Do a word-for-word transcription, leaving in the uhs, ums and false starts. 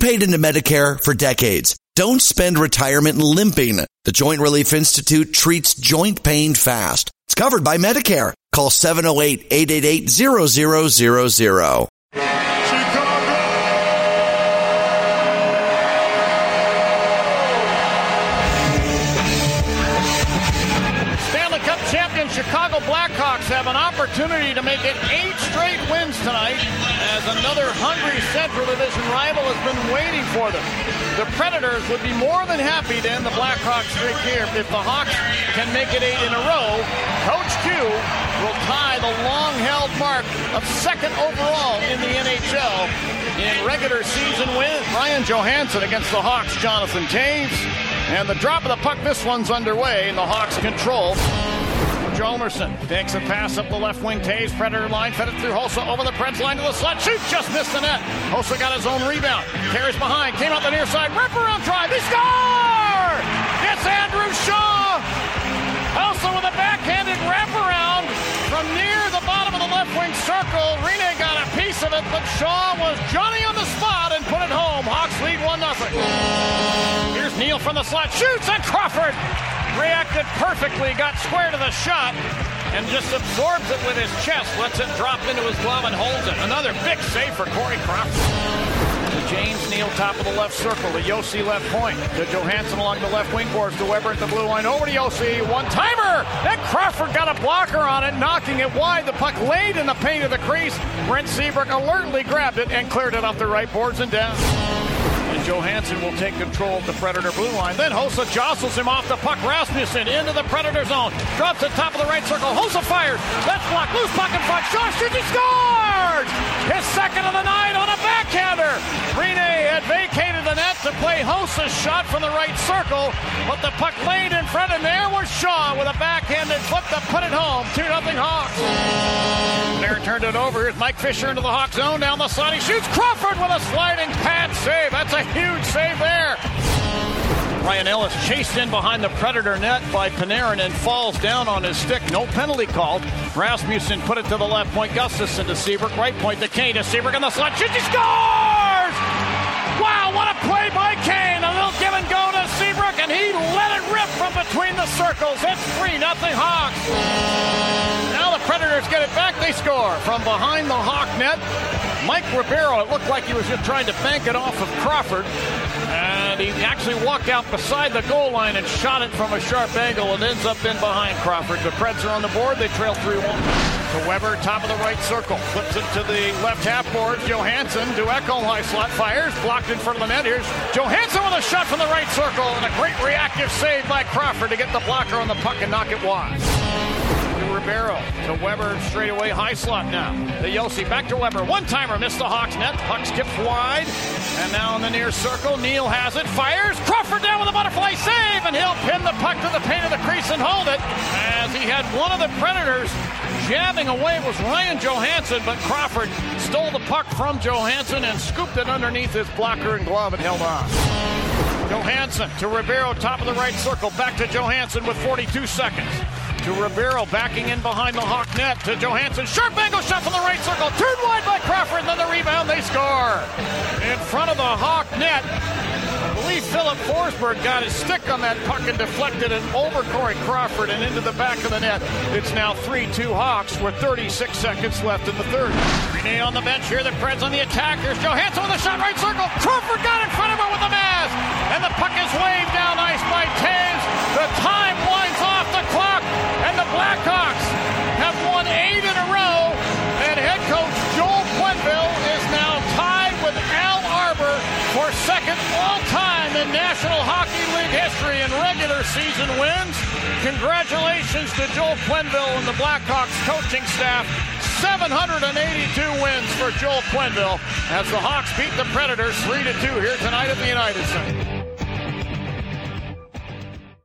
paid into Medicare for decades. Don't spend retirement limping. The Joint Relief Institute treats joint pain fast. It's covered by Medicare. Call seven oh eight, eight eight eight, zero zero zero zero. Chicago Blackhawks have an opportunity to make it eight straight wins tonight as another hungry Central Division rival has been waiting for them. The Predators would be more than happy to end the Blackhawks streak here if the Hawks can make it eight in a row. Coach Q will tie the long-held mark of second overall in the N H L in regular season wins. Ryan Johansson against the Hawks' Jonathan Toews. And the drop of the puck, this one's underway, and the Hawks control. Hjalmarsson takes a pass up the left wing. Toews, Predator line, fed it through Hossa over the Preds line to the slot. Shoot, just missed the net. Hossa got his own rebound. Carries behind, came out the near side. Wraparound drive, they score! It's Andrew Shaw! Hossa with a backhanded wraparound from near the bottom of the left wing circle. Rene got a piece of it, but Shaw was Johnny on the spot and put it home. Hawks lead one nothing. Here's Neal from the slot. Shoots, and Crawford reacted perfectly, got square to the shot, and just absorbs it with his chest, lets it drop into his glove and holds it. Another big save for Corey Crawford. To James Neal, top of the left circle, to Yossi left point, to Johansson along the left wing boards, to Weber at the blue line, over to Yossi, one-timer! Then Crawford got a blocker on it, knocking it wide. The puck laid in the paint of the crease. Brent Seabrook alertly grabbed it and cleared it off the right boards and down. And Johansson will take control of the Predator blue line. Then Hossa jostles him off the puck. Rasmussen into the Predator zone. Drops it top of the right circle. Hossa fires. That's blocked. Loose puck in front. Shaw shoots. He scores! His second of the night on a backhander. Rene had vacated the net to play Hossa's shot from the right circle. But the puck laid in front, and there was Shaw with a backhanded flip to put it home. two nothing Hawks. There turned it over. Here's Mike Fisher into the Hawk zone. Down the side. He shoots. Crawford with a sliding pad save. That's a huge save there. Ryan Ellis chased in behind the Predator net by Panarin and falls down on his stick. No penalty called. Rasmussen put it to the left point. Gustafsson to Seabrook. Right point to Kane. To Seabrook in the slot. Shoots. He scores! Wow, what a play by Kane. A little give and go to Seabrook, and he let it rip from between the circles. It's three nothing Hawks. Now the Predators get it back. They score from behind the Hawk net. Mike Ribeiro, it looked like he was just trying to bank it off of Crawford. And he actually walked out beside the goal line and shot it from a sharp angle and ends up in behind Crawford. The Preds are on the board. They trail three one. To Weber, top of the right circle. Flips it to the left half boards. Johansson to Ekholm, high slot, fires. Blocked in front of the net. Here's Johansson with a shot from the right circle. And a great reactive save by Crawford to get the blocker on the puck and knock it wide. Ribeiro to Weber straight away, high slot now. The Yossi back to Weber. One-timer missed the Hawks net. Puck skips wide. And now in the near circle, Neal has it. Fires. Crawford down with a butterfly save. And he'll pin the puck to the paint of the crease and hold it. As he had one of the Predators jabbing away was Ryan Johansson. But Crawford stole the puck from Johansson and scooped it underneath his blocker and glove and held on. Johansson to Ribeiro, top of the right circle. Back to Johansson with forty-two seconds. To Ribeiro, backing in behind the Hawk net. To Johansson, sharp angle shot from the right circle. Turned wide by Crawford, then the rebound, they score. In front of the Hawk net, I believe Philip Forsberg got his stick on that puck and deflected it over Corey Crawford and into the back of the net. It's now three two Hawks with thirty-six seconds left in the third. Rene on the bench here, the Preds on the attack. Here's Johansson with a shot, right circle. Crawford got in front of him with the mask. And the puck is waved down ice by Toews. The time winds off the clock. And the Blackhawks have won eight in a row. And head coach Joel Quenneville is now tied with Al Arbour for second all-time in National Hockey League history in regular season wins. Congratulations to Joel Quenneville and the Blackhawks coaching staff. seven hundred eighty-two wins for Joel Quenneville as the Hawks beat the Predators three to two here tonight at the United Center.